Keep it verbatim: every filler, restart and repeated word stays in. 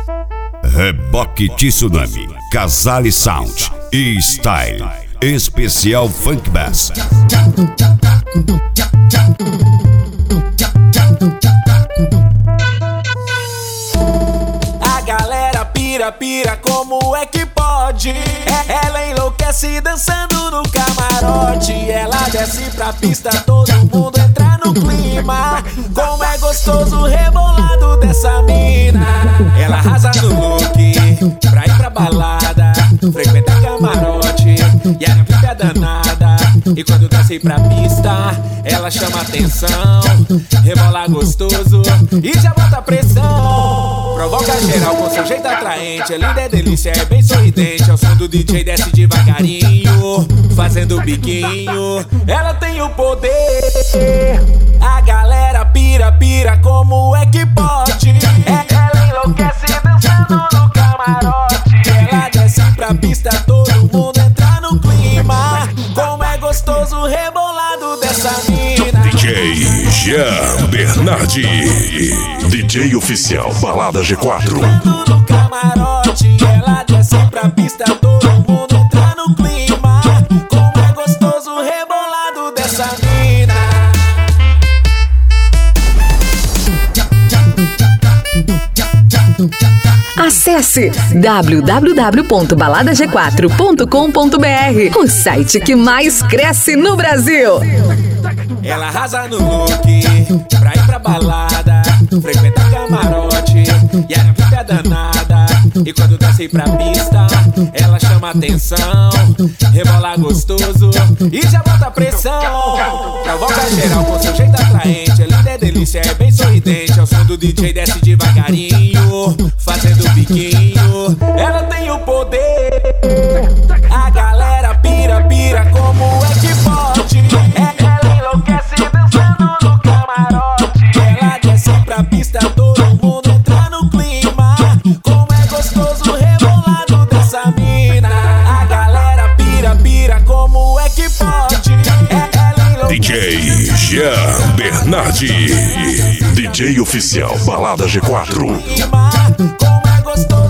Reboque Tsunami, Casale Sound e Style, especial Funk Bass. A galera pira, pira, como é que pode? Ela enlouquece dançando no camarote. Ela desce pra pista, todo mundo entra no clima. Como é gostoso o rebolado dessa mina. Ela arrasa no look, pra ir pra balada, frequenta camarote e ela fica danada. E quando desce pra pista, ela chama atenção, rebola gostoso e já bota pressão. Provoca geral com seu jeito atraente. É linda, é delícia, é bem sorridente. Ao som do D J desce devagarinho, fazendo biquinho. Ela tem o poder. A galera pira, pira, como é que pode? Ela enlouquece dançando no camarote. Ela desce pra pista, todo mundo entra no clima. Como é gostoso o rebolado dessa mina. D J Jean Bernardi, D J oficial Balada G quatro. No camarote, ela desce pra pista, todo mundo entra no clima. Como é gostoso o rebolado dessa mina. Acesse w w w ponto balada g quatro ponto com ponto b r, o site que mais cresce no Brasil. Ela arrasa no look, pra ir pra balada, frequenta camarote e ela fica danada. E quando desce pra pista, ela chama atenção, rebola gostoso e já bota pressão. Provoca geral com seu jeito atraente. É linda, é delícia, é bem sorridente. Ao som do D J desce devagarinho, fazendo biquinho. Ela tem o poder. A galera pira, pira, como é que pode? Ela enlouquece dançando no camarote. Ela desce pra pista, todo mundo entra no clima. Como é gostoso o rebolado dessa mina. A galera pira, pira, como é que pode? D J Jean Bernardi, D J oficial Balada G quatro. Como é gostoso